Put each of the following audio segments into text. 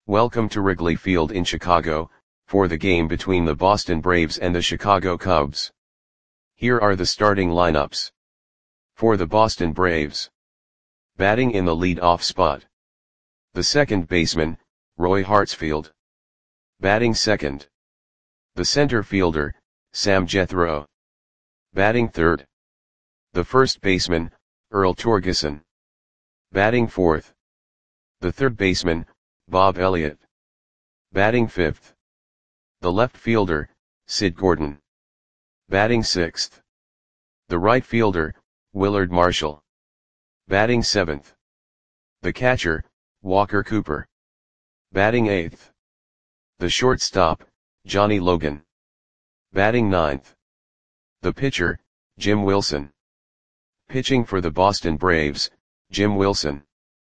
Welcome to Wrigley Field in Chicago, for the game between the Boston Braves and the Chicago Cubs. Here are the starting lineups. For the Boston Braves. Batting in the lead-off spot. The second baseman, Roy Hartsfield. Batting second. The center fielder, Sam Jethro. Batting third. The first baseman, Earl Torgeson. Batting fourth. The third baseman, Bob Elliott. Batting fifth. The left fielder, Sid Gordon. Batting sixth. The right fielder, Willard Marshall. Batting seventh. The catcher, Walker Cooper. Batting eighth. The shortstop, Johnny Logan. Batting ninth. The pitcher, Jim Wilson. Pitching for the Boston Braves, Jim Wilson.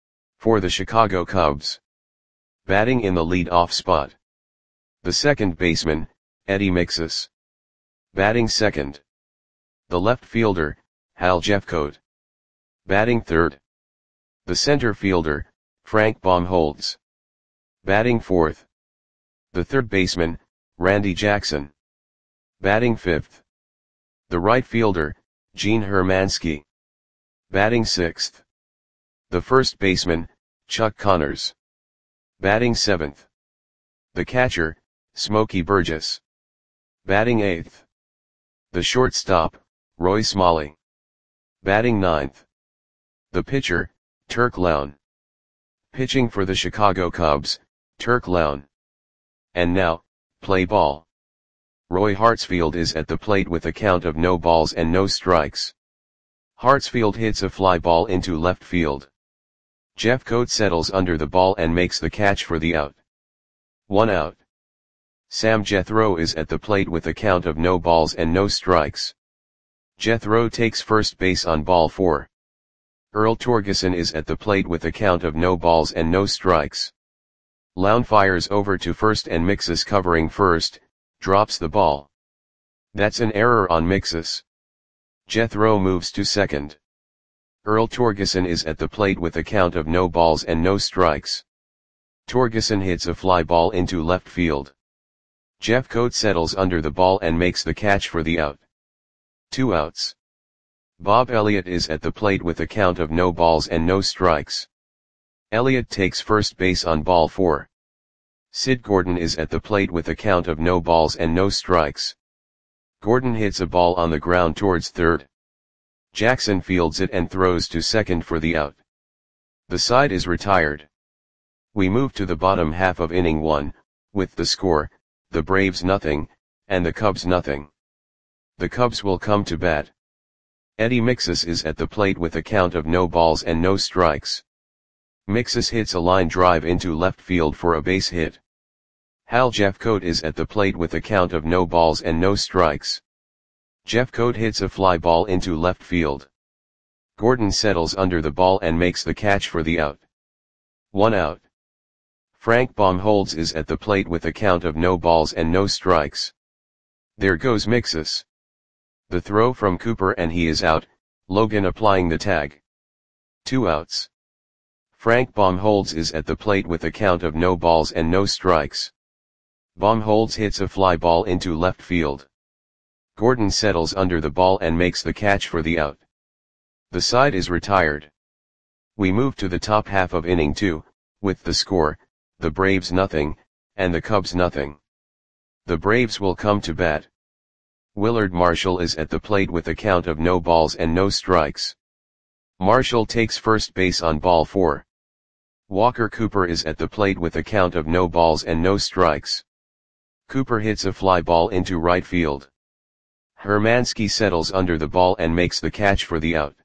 For the Chicago Cubs. Batting in the lead-off spot. The second baseman, Eddie Mixus. Batting second. The left fielder, Hal Jeffcoat. Batting third. The center fielder, Frank Baumholtz. Batting fourth. The third baseman, Randy Jackson. Batting fifth. The right fielder, Gene Hermansky. Batting sixth. The first baseman, Chuck Connors. Batting seventh. The catcher, Smokey Burgess. Batting eighth. The shortstop, Roy Smalley. Batting ninth. The pitcher, Turk Lown. Pitching for the Chicago Cubs, Turk Lown. And now, play ball. Roy Hartsfield is at the plate with a count of no balls and no strikes. Hartsfield hits a fly ball into left field. Jeffcoat settles under the ball and makes the catch for the out. 1 out. Sam Jethro is at the plate with a count of no balls and no strikes. Jethro takes first base on ball 4. Earl Torgeson is at the plate with a count of no balls and no strikes. Lown fires over to first and Mixus covering first, drops the ball. That's an error on Mixus. Jethro moves to second. Earl Torgeson is at the plate with a count of no balls and no strikes. Torgeson hits a fly ball into left field. Jeffcoat settles under the ball and makes the catch for the out. 2 outs. Bob Elliott is at the plate with a count of no balls and no strikes. Elliott takes first base on ball 4. Sid Gordon is at the plate with a count of no balls and no strikes. Gordon hits a ball on the ground towards third. Jackson fields it and throws to second for the out. The side is retired. We move to the bottom half of inning 1, with the score, the Braves nothing, and the Cubs nothing. The Cubs will come to bat. Eddie Mixus is at the plate with a count of no balls and no strikes. Mixus hits a line drive into left field for a base hit. Hal Jeffcoat is at the plate with a count of no balls and no strikes. Jeffcoat hits a fly ball into left field. Gordon settles under the ball and makes the catch for the out. 1 out. Frank Baumholtz is at the plate with a count of no balls and no strikes. There goes Mixus. The throw from Cooper and he is out, Logan applying the tag. 2 outs. Frank Baumholtz is at the plate with a count of no balls and no strikes. Baumholtz hits a fly ball into left field. Gordon settles under the ball and makes the catch for the out. The side is retired. We move to the top half of inning 2, with the score, the Braves nothing, and the Cubs nothing. The Braves will come to bat. Willard Marshall is at the plate with a count of no balls and no strikes. Marshall takes first base on ball 4. Walker Cooper is at the plate with a count of no balls and no strikes. Cooper hits a fly ball into right field. Hermansky settles under the ball and makes the catch for the out.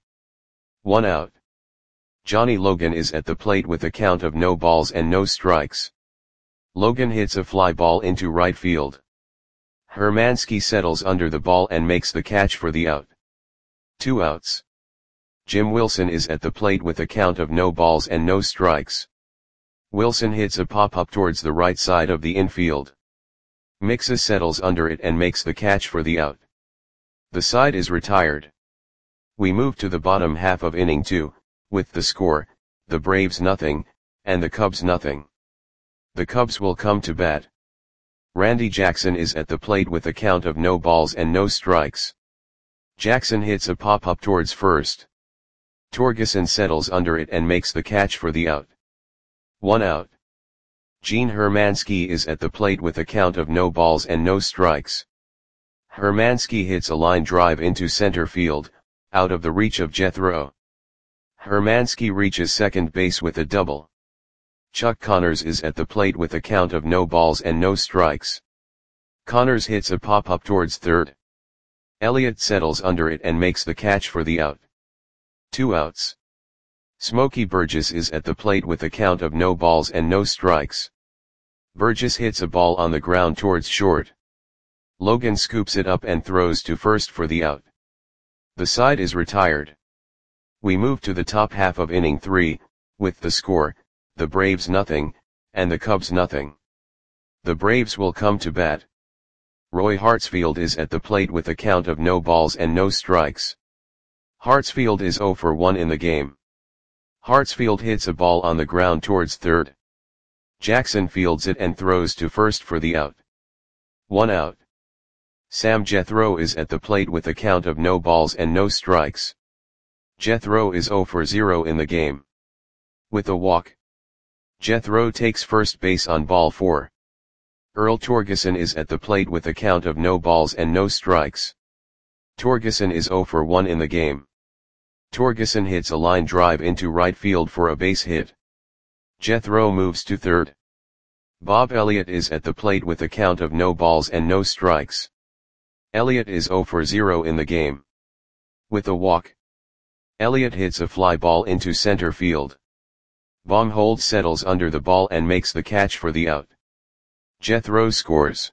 1 out. Johnny Logan is at the plate with a count of no balls and no strikes. Logan hits a fly ball into right field. Hermansky settles under the ball and makes the catch for the out. 2 outs. Jim Wilson is at the plate with a count of no balls and no strikes. Wilson hits a pop-up towards the right side of the infield. Mixus settles under it and makes the catch for the out. The side is retired. We move to the bottom half of inning 2, with the score, the Braves nothing, and the Cubs nothing. The Cubs will come to bat. Randy Jackson is at the plate with a count of no balls and no strikes. Jackson hits a pop-up towards first. Torgeson settles under it and makes the catch for the out. 1 out. Gene Hermansky is at the plate with a count of no balls and no strikes. Hermansky hits a line drive into center field, out of the reach of Jethro. Hermansky reaches second base with a double. Chuck Connors is at the plate with a count of no balls and no strikes. Connors hits a pop-up towards third. Elliott settles under it and makes the catch for the out. 2 outs. Smokey Burgess is at the plate with a count of no balls and no strikes. Burgess hits a ball on the ground towards short. Logan scoops it up and throws to first for the out. The side is retired. We move to the top half of inning 3, with the score, the Braves nothing, and the Cubs nothing. The Braves will come to bat. Roy Hartsfield is at the plate with a count of no balls and no strikes. Hartsfield is 0 for 1 in the game. Hartsfield hits a ball on the ground towards third. Jackson fields it and throws to first for the out. 1 out. Sam Jethro is at the plate with a count of no balls and no strikes. Jethro is 0 for 0 in the game. With a walk. Jethro takes first base on ball 4. Earl Torgeson is at the plate with a count of no balls and no strikes. Torgeson is 0 for 1 in the game. Torgeson hits a line drive into right field for a base hit. Jethro moves to third. Bob Elliott is at the plate with a count of no balls and no strikes. Elliott is 0 for 0 in the game. With a walk. Elliott hits a fly ball into center field. Baumholtz settles under the ball and makes the catch for the out. Jethro scores.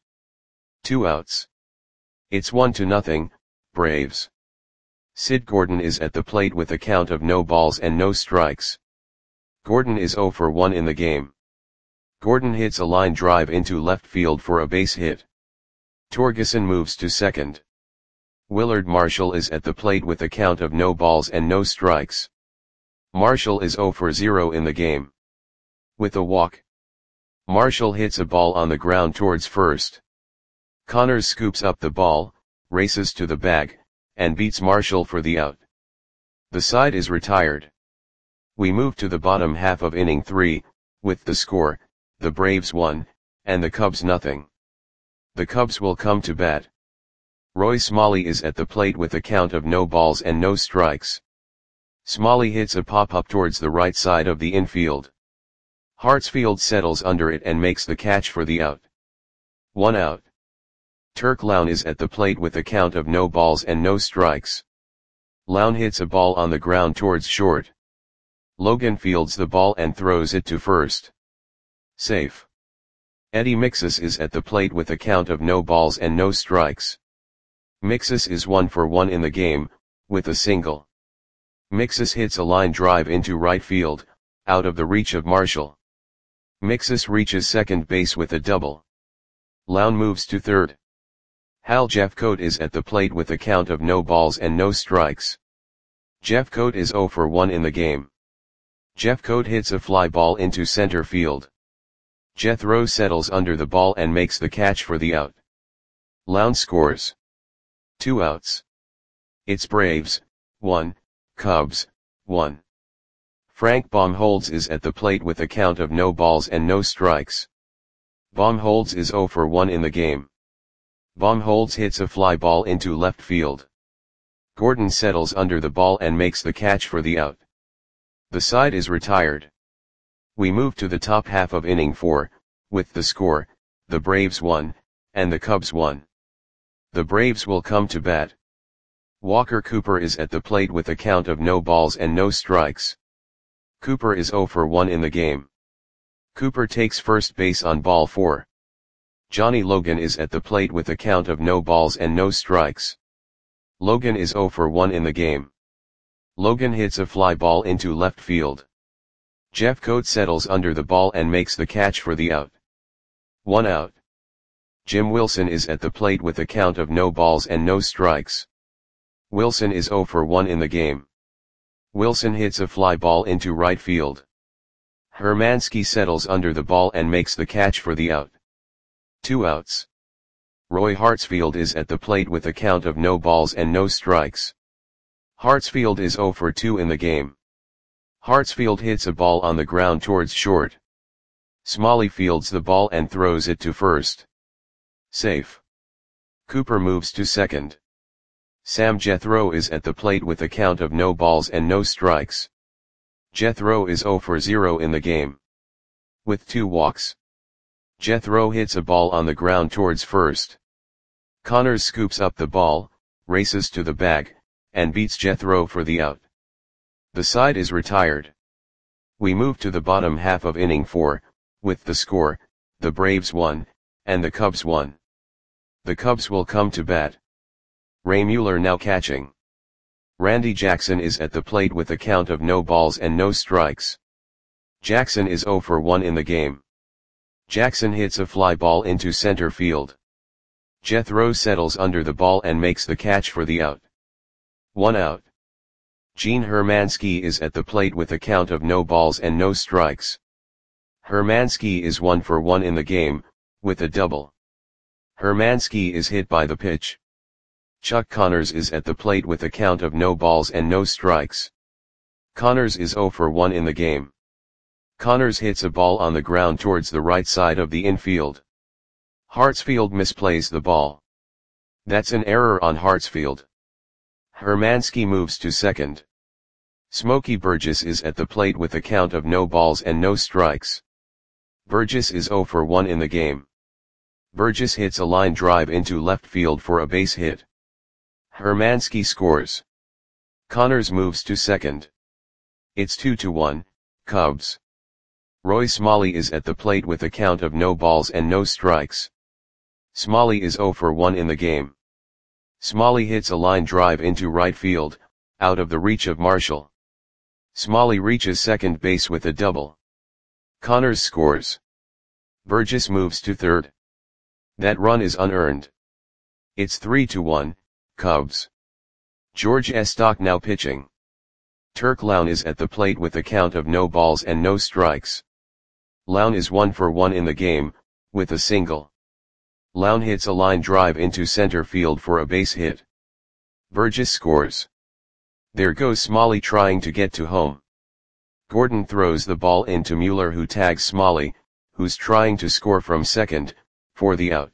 2 outs. It's 1-0, Braves. Sid Gordon is at the plate with a count of no balls and no strikes. Gordon is 0 for 1 in the game. Gordon hits a line drive into left field for a base hit. Torgeson moves to second. Willard Marshall is at the plate with a count of no balls and no strikes. Marshall is 0 for 0 in the game. With a walk. Marshall hits a ball on the ground towards first. Connors scoops up the ball, races to the bag, and beats Marshall for the out. The side is retired. We move to the bottom half of inning 3, with the score, the Braves 1, and the Cubs nothing. The Cubs will come to bat. Roy Smalley is at the plate with a count of no balls and no strikes. Smalley hits a pop-up towards the right side of the infield. Hartsfield settles under it and makes the catch for the out. 1 out. Turk Lown is at the plate with a count of no balls and no strikes. Lown hits a ball on the ground towards short. Logan fields the ball and throws it to first. Safe. Eddie Mixus is at the plate with a count of no balls and no strikes. Mixus is 1 for 1 in the game, with a single. Mixus hits a line drive into right field, out of the reach of Marshall. Mixus reaches second base with a double. Lown moves to third. Hal Jeffcoat is at the plate with a count of no balls and no strikes. Jeffcoat is 0 for 1 in the game. Jeffcoat hits a fly ball into center field. Jethro settles under the ball and makes the catch for the out. Lown scores. 2 outs. It's Braves, 1, Cubs, 1. Frank Baumholtz is at the plate with a count of no balls and no strikes. Baumholtz is 0 for 1 in the game. Baumholtz hits a fly ball into left field. Gordon settles under the ball and makes the catch for the out. The side is retired. We move to the top half of inning 4, with the score, the Braves 1, and the Cubs 1. The Braves will come to bat. Walker Cooper is at the plate with a count of no balls and no strikes. Cooper is 0 for 1 in the game. Cooper takes first base on ball 4. Johnny Logan is at the plate with a count of no balls and no strikes. Logan is 0 for 1 in the game. Logan hits a fly ball into left field. Jeffcoat settles under the ball and makes the catch for the out. 1 out. Jim Wilson is at the plate with a count of no balls and no strikes. Wilson is 0 for 1 in the game. Wilson hits a fly ball into right field. Hermansky settles under the ball and makes the catch for the out. 2 outs. Roy Hartsfield is at the plate with a count of no balls and no strikes. Hartsfield is 0 for 2 in the game. Hartsfield hits a ball on the ground towards short. Smalley fields the ball and throws it to first. Safe. Cooper moves to second. Sam Jethro is at the plate with a count of no balls and no strikes. Jethro is 0 for 0 in the game. With 2 walks. Jethro hits a ball on the ground towards first. Connors scoops up the ball, races to the bag, and beats Jethro for the out. The side is retired. We move to the bottom half of inning 4, with the score, the Braves won, and the Cubs won. The Cubs will come to bat. Ray Mueller now catching. Randy Jackson is at the plate with a count of no balls and no strikes. Jackson is 0 for 1 in the game. Jackson hits a fly ball into center field. Jethro settles under the ball and makes the catch for the out. 1 out. Gene Hermansky is at the plate with a count of no balls and no strikes. Hermansky is 1 for 1 in the game, with a double. Hermansky is hit by the pitch. Chuck Connors is at the plate with a count of no balls and no strikes. Connors is 0 for 1 in the game. Connors hits a ball on the ground towards the right side of the infield. Hartsfield misplays the ball. That's an error on Hartsfield. Hermansky moves to second. Smokey Burgess is at the plate with a count of no balls and no strikes. Burgess is 0 for 1 in the game. Burgess hits a line drive into left field for a base hit. Hermansky scores. Connors moves to second. It's 2-1, Cubs. Roy Smalley is at the plate with a count of no balls and no strikes. Smalley is 0 for 1 in the game. Smalley hits a line drive into right field, out of the reach of Marshall. Smalley reaches second base with a double. Connors scores. Burgess moves to third. That run is unearned. It's 3-1, Cubs. George Estock now pitching. Turk Lown is at the plate with a count of no balls and no strikes. Lown is 1 for 1 in the game, with a single. Lown hits a line drive into center field for a base hit. Burgess scores. There goes Smalley trying to get to home. Gordon throws the ball into Mueller, who tags Smalley, who's trying to score from second, for the out.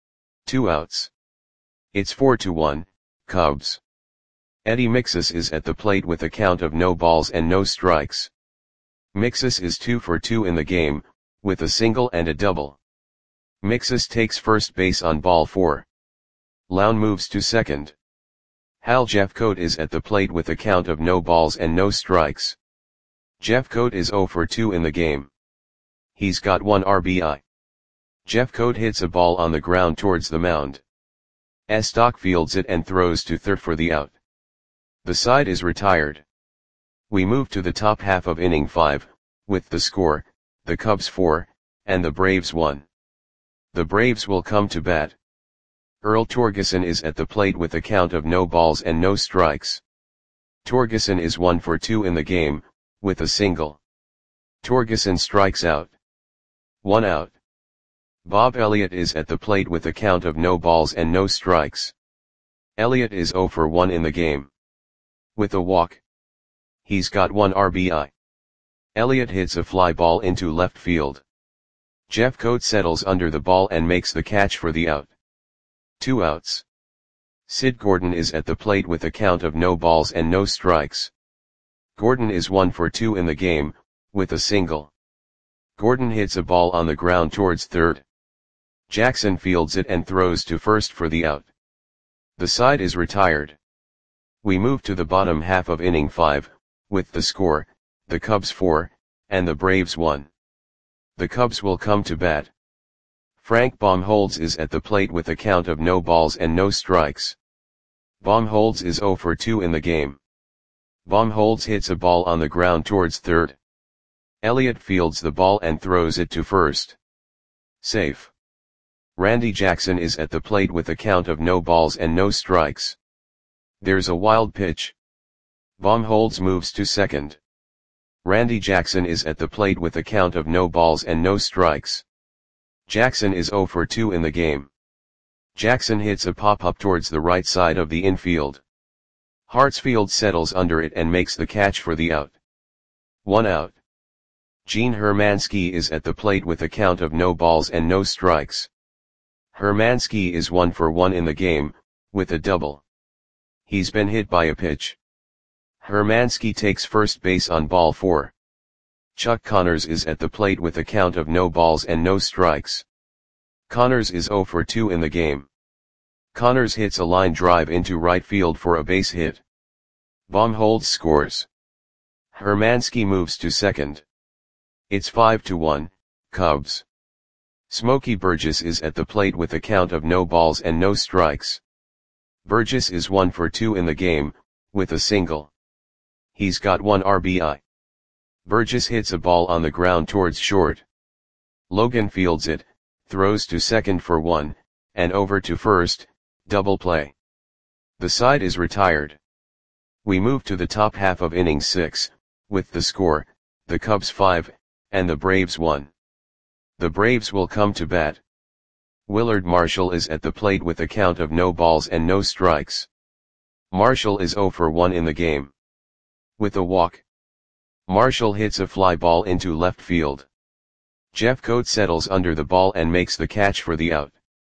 2 outs. It's 4-1, Cubs. Eddie Mixus is at the plate with a count of no balls and no strikes. Mixus is 2 for 2 in the game, with a single and a double. Mixus takes first base on ball 4. Lown moves to second. Hal Jeffcoat is at the plate with a count of no balls and no strikes. Jeffcoat is 0 for 2 in the game. He's got 1 RBI. Jeffcoat hits a ball on the ground towards the mound. Estock fields it and throws to third for the out. The side is retired. We move to the top half of inning 5, with the score, the Cubs 4, and the Braves 1. The Braves will come to bat. Earl Torgeson is at the plate with a count of no balls and no strikes. Torgeson is 1 for 2 in the game, with a single. Torgeson strikes out. 1 out. Bob Elliott is at the plate with a count of no balls and no strikes. Elliott is 0 for 1 in the game. With a walk. He's got 1 RBI. Elliott hits a fly ball into left field. Jeffcoat settles under the ball and makes the catch for the out. 2 outs. Sid Gordon is at the plate with a count of no balls and no strikes. Gordon is 1 for 2 in the game, with a single. Gordon hits a ball on the ground towards third. Jackson fields it and throws to first for the out. The side is retired. We move to the bottom half of inning 5, with the score, the Cubs 4, and the Braves 1. The Cubs will come to bat. Frank Baumholtz is at the plate with a count of no balls and no strikes. Baumholtz is 0 for 2 in the game. Baumholtz hits a ball on the ground towards third. Elliott fields the ball and throws it to first. Safe. Randy Jackson is at the plate with a count of no balls and no strikes. There's a wild pitch. Baumholtz moves to second. Randy Jackson is at the plate with a count of no balls and no strikes. Jackson is 0 for 2 in the game. Jackson hits a pop-up towards the right side of the infield. Hartsfield settles under it and makes the catch for the out. 1 out. Gene Hermansky is at the plate with a count of no balls and no strikes. Hermansky is 1 for 1 in the game, with a double. He's been hit by a pitch. Hermansky takes first base on ball 4. Chuck Connors is at the plate with a count of no balls and no strikes. Connors is 0 for 2 in the game. Connors hits a line drive into right field for a base hit. Baumholtz scores. Hermansky moves to second. It's 5-1, Cubs. Smokey Burgess is at the plate with a count of no balls and no strikes. Burgess is 1 for 2 in the game, with a single. He's got 1 RBI. Burgess hits a ball on the ground towards short. Logan fields it, throws to second for 1, and over to first, double play. The side is retired. We move to the top half of inning 6, with the score, the Cubs 5, and the Braves 1. The Braves will come to bat. Willard Marshall is at the plate with a count of no balls and no strikes. Marshall is 0 for 1 in the game. With a walk. Marshall hits a fly ball into left field. Jeffcoat settles under the ball and makes the catch for the out.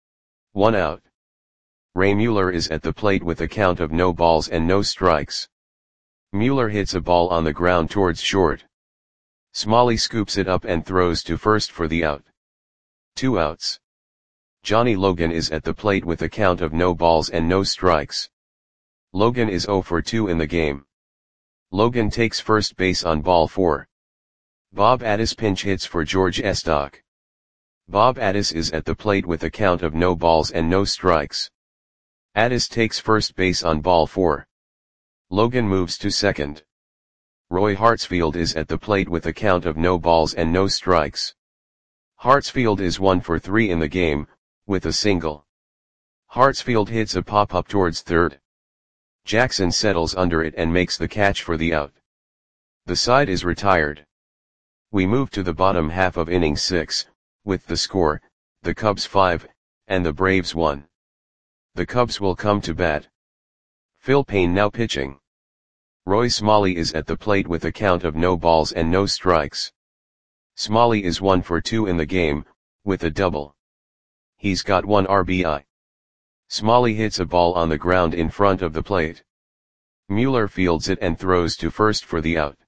1 out. Ray Mueller is at the plate with a count of no balls and no strikes. Mueller hits a ball on the ground towards short. Smalley scoops it up and throws to first for the out. 2 outs. Johnny Logan is at the plate with a count of no balls and no strikes. Logan is 0 for 2 in the game. Logan takes first base on ball 4. Bob Addis pinch hits for George Estock. Bob Addis is at the plate with a count of no balls and no strikes. Addis takes first base on ball 4. Logan moves to second. Roy Hartsfield is at the plate with a count of no balls and no strikes. Hartsfield is 1 for 3 in the game, with a single. Hartsfield hits a pop-up towards third. Jackson settles under it and makes the catch for the out. The side is retired. We move to the bottom half of inning 6, with the score, the Cubs 5, and the Braves 1. The Cubs will come to bat. Phil Payne now pitching. Roy Smalley is at the plate with a count of no balls and no strikes. Smalley is 1 for 2 in the game, with a double. He's got 1 RBI. Smalley hits a ball on the ground in front of the plate. Mueller fields it and throws to first for the out.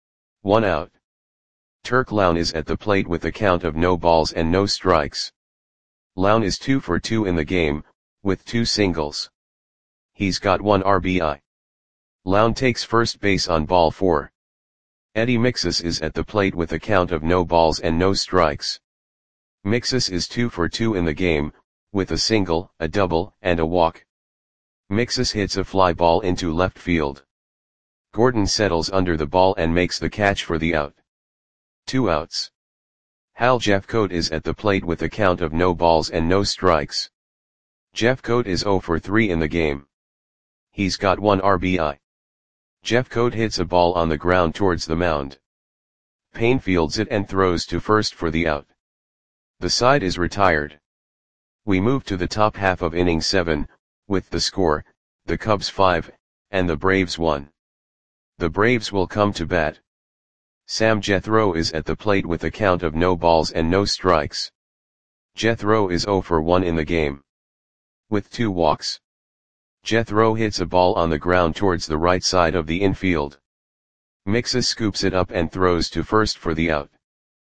1 out. Turk Lown is at the plate with a count of no balls and no strikes. Lown is 2 for 2 in the game, with 2 singles. He's got 1 RBI. Lown takes first base on ball 4. Eddie Mixus is at the plate with a count of no balls and no strikes. Mixus is 2 for 2 in the game, with a single, a double, and a walk. Mixus hits a fly ball into left field. Gordon settles under the ball and makes the catch for the out. 2 outs. Hal Jeffcoat is at the plate with a count of no balls and no strikes. Jeffcoat is 0 for 3 in the game. He's got 1 RBI. Jeffcoat hits a ball on the ground towards the mound. Payne fields it and throws to first for the out. The side is retired. We move to the top half of inning 7, with the score, the Cubs 5, and the Braves 1. The Braves will come to bat. Sam Jethro is at the plate with a count of no balls and no strikes. Jethro is 0 for 1 in the game. With 2 walks. Jethro hits a ball on the ground towards the right side of the infield. Mixus scoops it up and throws to first for the out.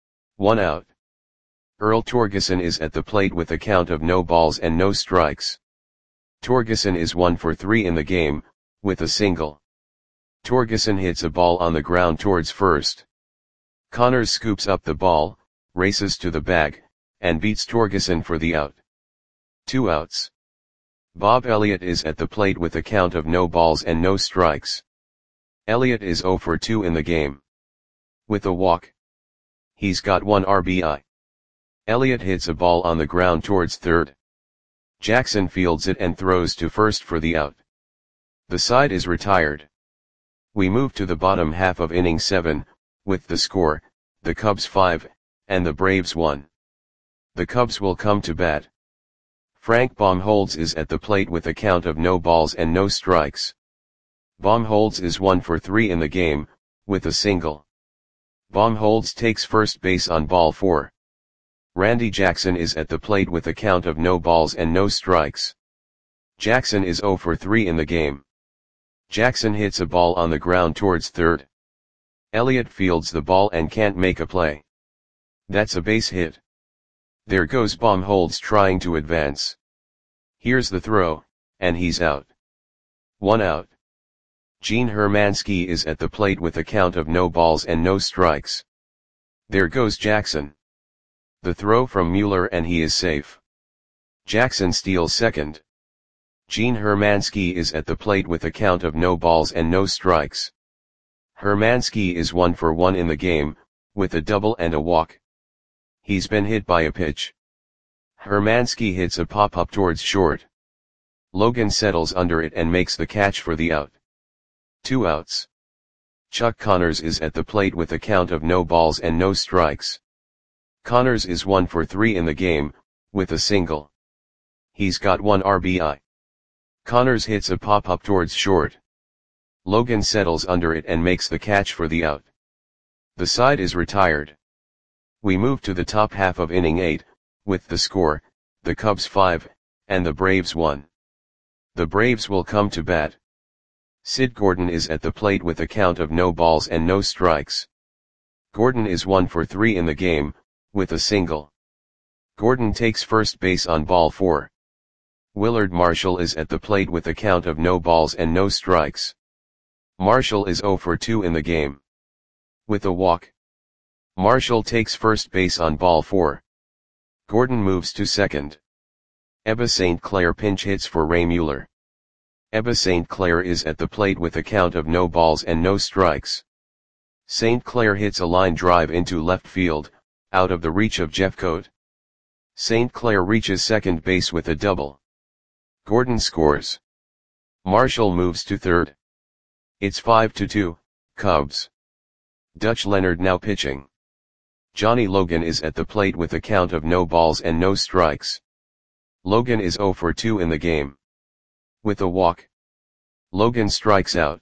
1 out. Earl Torgeson is at the plate with a count of no balls and no strikes. Torgeson is 1 for 3 in the game, with a single. Torgeson hits a ball on the ground towards first. Connors scoops up the ball, races to the bag, and beats Torgeson for the out. 2 outs. Bob Elliott is at the plate with a count of no balls and no strikes. Elliott is 0 for 2 in the game. With a walk. He's got 1 RBI. Elliott hits a ball on the ground towards third. Jackson fields it and throws to first for the out. The side is retired. We move to the bottom half of inning 7, with the score, the Cubs 5, and the Braves 1. The Cubs will come to bat. Frank Baumholtz is at the plate with a count of no balls and no strikes. Baumholtz is 1 for 3 in the game, with a single. Baumholtz takes first base on ball 4. Randy Jackson is at the plate with a count of no balls and no strikes. Jackson is 0 for 3 in the game. Jackson hits a ball on the ground towards third. Elliott fields the ball and can't make a play. That's a base hit. There goes Baumholtz trying to advance. Here's the throw, and he's out. 1 out. Gene Hermansky is at the plate with a count of no balls and no strikes. There goes Jackson. The throw from Mueller and he is safe. Jackson steals second. Gene Hermansky is at the plate with a count of no balls and no strikes. Hermansky is 1 for 1 in the game, with a double and a walk. He's been hit by a pitch. Hermansky hits a pop-up towards short. Logan settles under it and makes the catch for the out. 2 outs. Chuck Connors is at the plate with a count of no balls and no strikes. Connors is 1 for 3 in the game, with a single. He's got 1 RBI. Connors hits a pop-up towards short. Logan settles under it and makes the catch for the out. The side is retired. We move to the top half of inning 8, with the score, the Cubs 5, and the Braves 1. The Braves will come to bat. Sid Gordon is at the plate with a count of no balls and no strikes. Gordon is 1 for 3 in the game, with a single. Gordon takes first base on ball 4. Willard Marshall is at the plate with a count of no balls and no strikes. Marshall is 0 for 2 in the game. With a walk. Marshall takes first base on ball 4. Gordon moves to second. Ebba St. Clair pinch hits for Ray Mueller. Ebba St. Clair is at the plate with a count of no balls and no strikes. St. Clair hits a line drive into left field, out of the reach of Jeffcoat. St. Clair reaches second base with a double. Gordon scores. Marshall moves to third. It's 5-2, Cubs. Dutch Leonard now pitching. Johnny Logan is at the plate with a count of no balls and no strikes. Logan is 0 for 2 in the game. With a walk. Logan strikes out.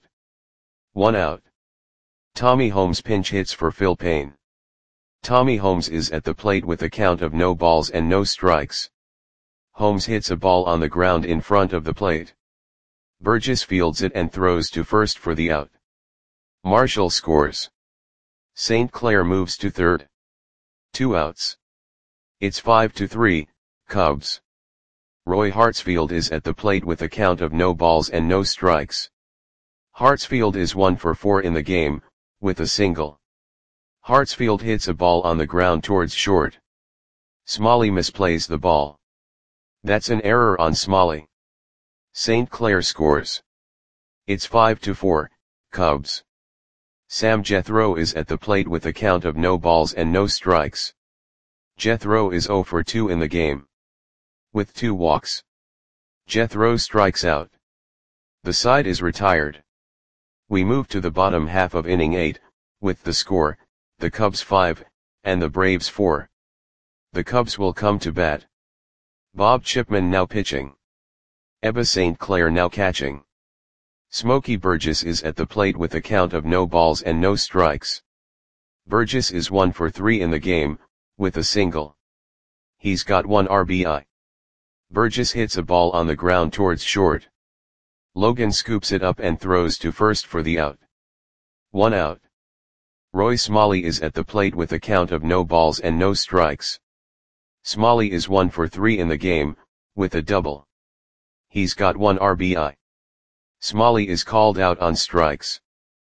1 out. Tommy Holmes pinch hits for Phil Payne. Tommy Holmes is at the plate with a count of no balls and no strikes. Holmes hits a ball on the ground in front of the plate. Burgess fields it and throws to first for the out. Marshall scores. St. Clair moves to third. 2 outs. It's 5-3, Cubs. Roy Hartsfield is at the plate with a count of no balls and no strikes. Hartsfield is 1 for 4 in the game, with a single. Hartsfield hits a ball on the ground towards short. Smalley misplays the ball. That's an error on Smalley. St. Clair scores. It's 5-4, Cubs. Sam Jethro is at the plate with a count of no balls and no strikes. Jethro is 0 for 2 in the game. With 2 walks. Jethro strikes out. The side is retired. We move to the bottom half of inning 8, with the score, the Cubs 5, and the Braves 4. The Cubs will come to bat. Bob Chipman now pitching. Ebba St. Clair now catching. Smokey Burgess is at the plate with a count of no balls and no strikes. Burgess is 1 for 3 in the game, with a single. He's got 1 RBI. Burgess hits a ball on the ground towards short. Logan scoops it up and throws to first for the out. 1 out. Roy Smalley is at the plate with a count of no balls and no strikes. Smalley is 1 for 3 in the game, with a double. He's got 1 RBI. Smalley is called out on strikes.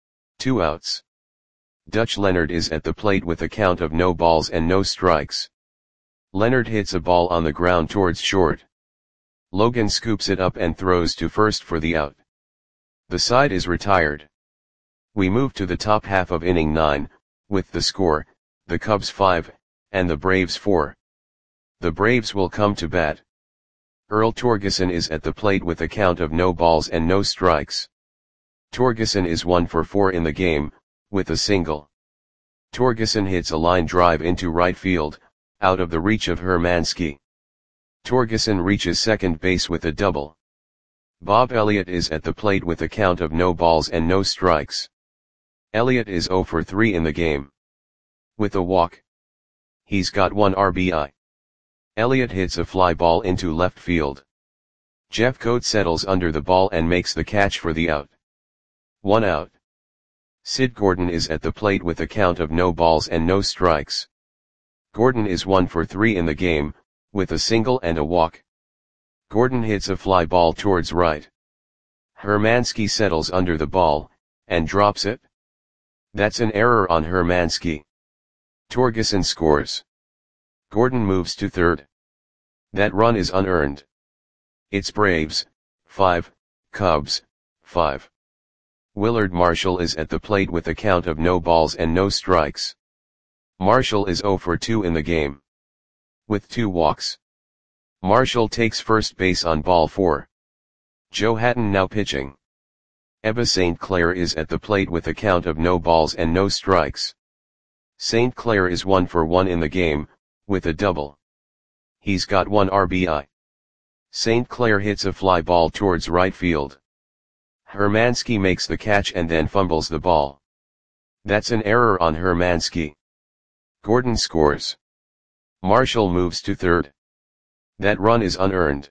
2 outs. Dutch Leonard is at the plate with a count of no balls and no strikes. Leonard hits a ball on the ground towards short. Logan scoops it up and throws to first for the out. The side is retired. We move to the top half of inning 9, with the score, the Cubs 5, and the Braves 4. The Braves will come to bat. Earl Torgeson is at the plate with a count of no balls and no strikes. Torgeson is 1 for 4 in the game, with a single. Torgerson hits a line drive into right field, out of the reach of Hermansky. Torgerson reaches second base with a double. Bob Elliott is at the plate with a count of no balls and no strikes. Elliott is 0 for 3 in the game. With a walk. He's got 1 RBI. Elliott hits a fly ball into left field. Jeffcoat settles under the ball and makes the catch for the out. 1 out. Sid Gordon is at the plate with a count of no balls and no strikes. Gordon is 1 for 3 in the game, with a single and a walk. Gordon hits a fly ball towards right. Hermansky settles under the ball, and drops it. That's an error on Hermansky. Torgerson scores. Gordon moves to third. That run is unearned. It's Braves, 5, Cubs, 5. Willard Marshall is at the plate with a count of no balls and no strikes. Marshall is 0 for 2 in the game. With 2 walks. Marshall takes first base on ball 4. Joe Hatton now pitching. Ebba St. Clair is at the plate with a count of no balls and no strikes. St. Clair is 1 for 1 in the game, with a double. He's got 1 RBI. St. Clair hits a fly ball towards right field. Hermansky makes the catch and then fumbles the ball. That's an error on Hermansky. Gordon scores. Marshall moves to third. That run is unearned.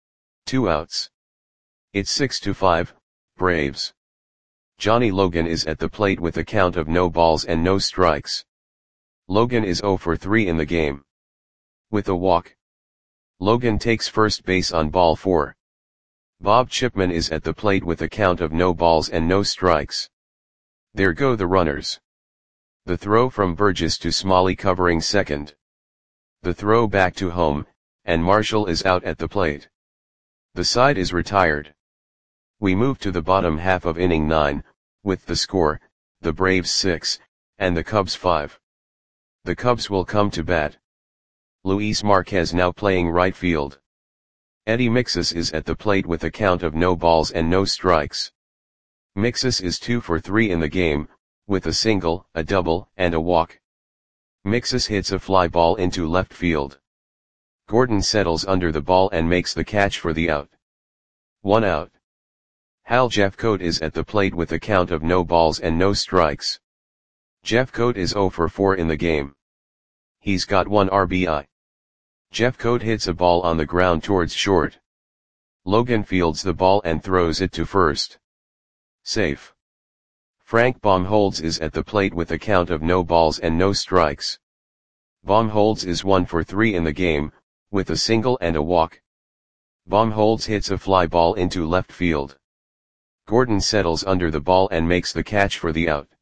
2 outs. It's 6-5, Braves. Johnny Logan is at the plate with a count of no balls and no strikes. Logan is 0 for 3 in the game. With a walk. Logan takes first base on ball 4. Bob Chipman is at the plate with a count of no balls and no strikes. There go the runners. The throw from Burgess to Smalley covering second. The throw back to home, and Marshall is out at the plate. The side is retired. We move to the bottom half of inning 9, with the score, the Braves 6, and the Cubs 5. The Cubs will come to bat. Luis Marquez now playing right field. Eddie Mixas is at the plate with a count of no balls and no strikes. Mixas is 2 for 3 in the game, with a single, a double, and a walk. Mixas hits a fly ball into left field. Gordon settles under the ball and makes the catch for the out. 1 out. Hal Jeffcoat is at the plate with a count of no balls and no strikes. Jeffcoat is 0 for 4 in the game. He's got 1 RBI. Jeffcoat hits a ball on the ground towards short. Logan fields the ball and throws it to first. Safe. Frank Baumholtz is at the plate with a count of no balls and no strikes. Baumholtz is 1 for 3 in the game, with a single and a walk. Baumholtz hits a fly ball into left field. Gordon settles under the ball and makes the catch for the out.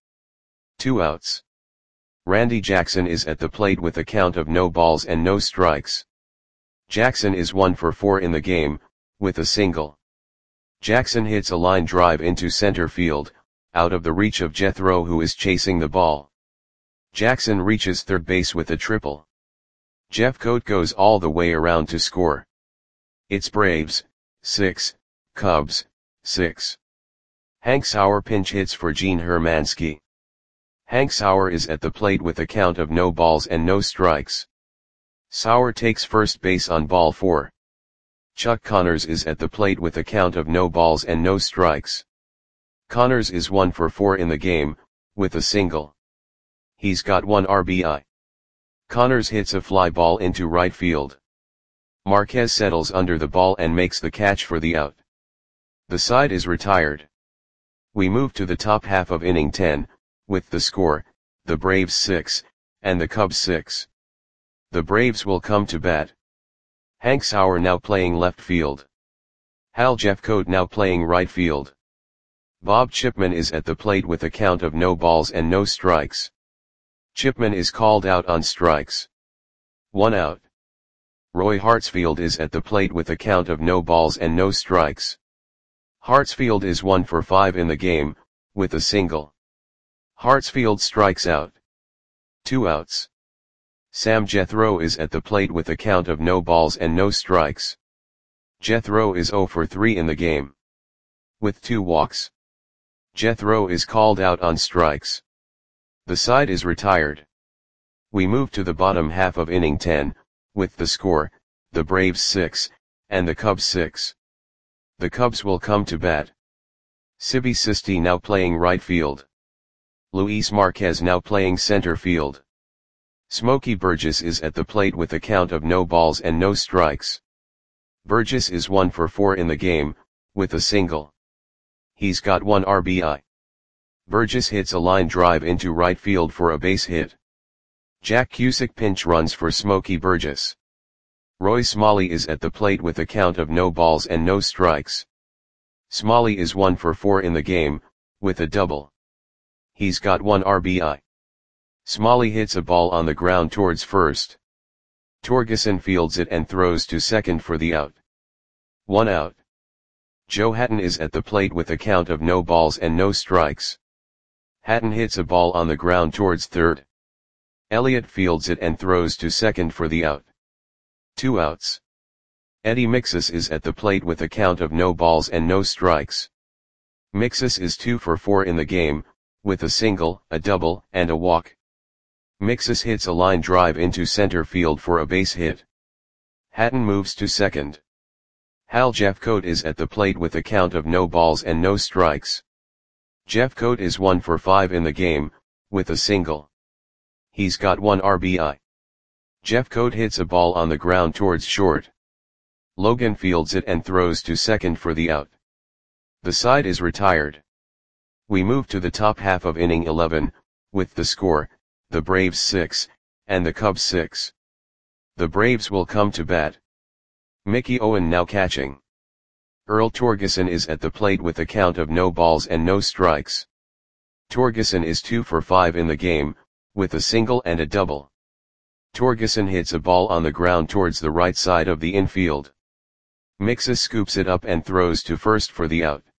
2 outs. Randy Jackson is at the plate with a count of no balls and no strikes. Jackson is 1 for 4 in the game, with a single. Jackson hits a line drive into center field, out of the reach of Jethro, who is chasing the ball. Jackson reaches third base with a triple. Jeffcoat goes all the way around to score. It's Braves, 6, Cubs, 6. Hank Sauer pinch hits for Gene Hermansky. Hank Sauer is at the plate with a count of no balls and no strikes. Sauer takes first base on ball 4. Chuck Connors is at the plate with a count of no balls and no strikes. Connors is 1 for 4 in the game, with a single. He's got 1 RBI. Connors hits a fly ball into right field. Marquez settles under the ball and makes the catch for the out. The side is retired. We move to the top half of inning 10, with the score, the Braves 6, and the Cubs 6. The Braves will come to bat. Hank Sauer now playing left field. Hal Jeffcoat now playing right field. Bob Chipman is at the plate with a count of no balls and no strikes. Chipman is called out on strikes. 1 out. Roy Hartsfield is at the plate with a count of no balls and no strikes. Hartsfield is 1 for 5 in the game, with a single. Hartsfield strikes out. 2 outs. Sam Jethro is at the plate with a count of no balls and no strikes. Jethro is 0 for 3 in the game. With 2 walks. Jethro is called out on strikes. The side is retired. We move to the bottom half of inning 10, with the score, the Braves 6, and the Cubs 6. The Cubs will come to bat. Sibi Sisti now playing right field. Luis Marquez now playing center field. Smokey Burgess is at the plate with a count of no balls and no strikes. Burgess is 1 for 4 in the game, with a single. He's got 1 RBI. Burgess hits a line drive into right field for a base hit. Jack Cusick pinch runs for Smokey Burgess. Roy Smalley is at the plate with a count of no balls and no strikes. Smalley is 1 for 4 in the game, with a double. He's got 1 RBI. Smalley hits a ball on the ground towards first. Torgeson fields it and throws to second for the out. 1 out. Joe Hatton is at the plate with a count of no balls and no strikes. Hatton hits a ball on the ground towards third. Elliott fields it and throws to second for the out. 2 outs. Eddie Mixus is at the plate with a count of no balls and no strikes. Mixus is 2 for 4 in the game, with a single, a double, and a walk. Mixus hits a line drive into center field for a base hit. Hatton moves to second. Hal Jeffcoat is at the plate with a count of no balls and no strikes. Jeffcoat is 1 for 5 in the game, with a single. He's got 1 RBI. Jeffcoat hits a ball on the ground towards short. Logan fields it and throws to second for the out. The side is retired. We move to the top half of inning 11, with the score, the Braves 6, and the Cubs 6. The Braves will come to bat. Mickey Owen now catching. Earl Torgeson is at the plate with a count of no balls and no strikes. Torgeson is 2 for 5 in the game, with a single and a double. Torgeson hits a ball on the ground towards the right side of the infield. Mixus scoops it up and throws to first for the out.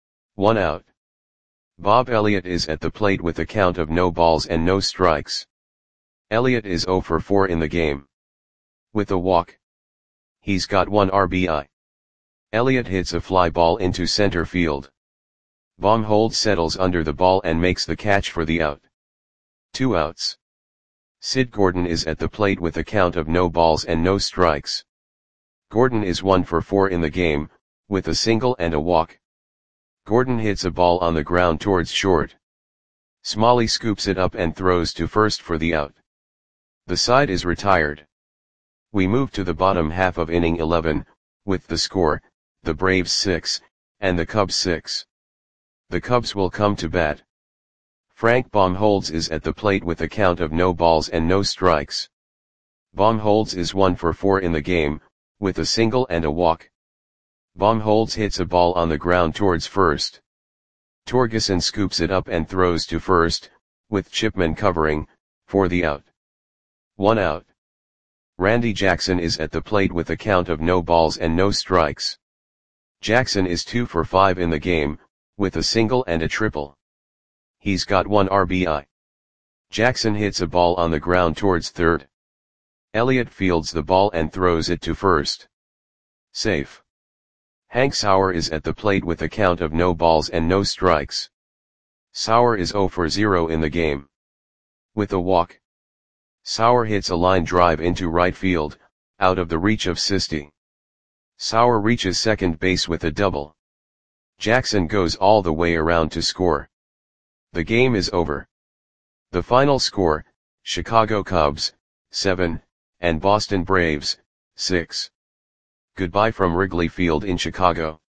1 out. Bob Elliott is at the plate with a count of no balls and no strikes. Elliott is 0 for 4 in the game. With a walk. He's got 1 RBI. Elliott hits a fly ball into center field. Baumholtz settles under the ball and makes the catch for the out. 2 outs. Sid Gordon is at the plate with a count of no balls and no strikes. Gordon is 1 for 4 in the game, with a single and a walk. Gordon hits a ball on the ground towards short. Smalley scoops it up and throws to first for the out. The side is retired. We move to the bottom half of inning 11, with the score, the Braves 6, and the Cubs 6. The Cubs will come to bat. Frank Baumholtz is at the plate with a count of no balls and no strikes. Baumholtz is 1 for 4 in the game, with a single and a walk. Baumholtz hits a ball on the ground towards first. Torgeson scoops it up and throws to first, with Chipman covering, for the out. 1 out. Randy Jackson is at the plate with a count of no balls and no strikes. Jackson is 2 for 5 in the game, with a single and a triple. He's got 1 RBI. Jackson hits a ball on the ground towards third. Elliott fields the ball and throws it to first. Safe. Hank Sauer is at the plate with a count of no balls and no strikes. Sauer is 0 for 0 in the game. With a walk. Sauer hits a line drive into right field, out of the reach of Sisti. Sauer reaches second base with a double. Jackson goes all the way around to score. The game is over. The final score, Chicago Cubs, 7, and Boston Braves, 6. Goodbye from Wrigley Field in Chicago.